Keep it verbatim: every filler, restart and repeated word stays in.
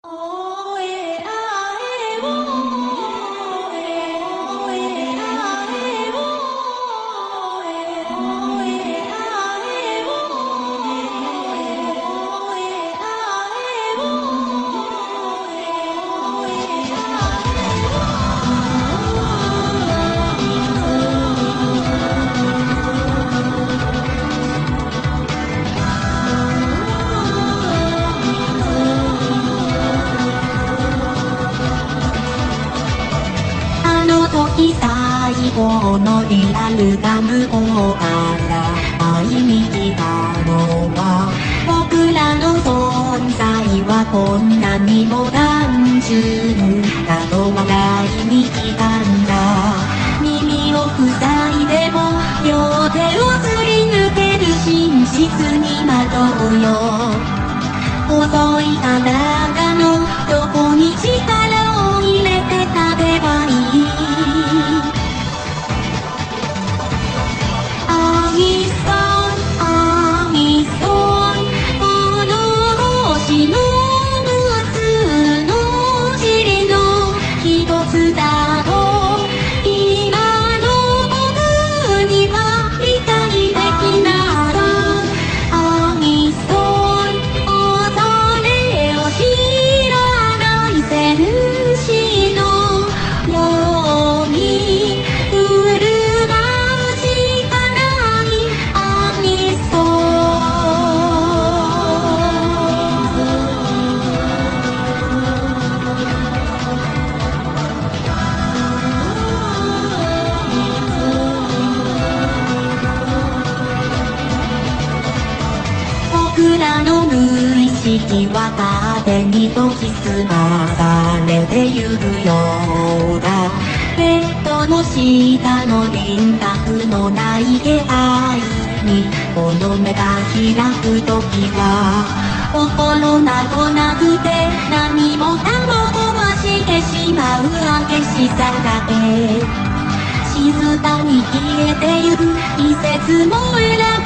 時最後のリアルが向こうから会いに来たのは、僕らの存在はこんなにも単純だと笑いに来たんだ。耳を塞いでも両手をすり抜ける真実に惑うよ。細い体のどこに力を入れて食べばいい。僕らの無意識は縦にときすまされてゆるようだ。ベッドの下の輪郭のない気配にこの目が開くときは、心などなくて何もかも壊してしまう激しさだけ。静かに消えてゆく季節も選ぶ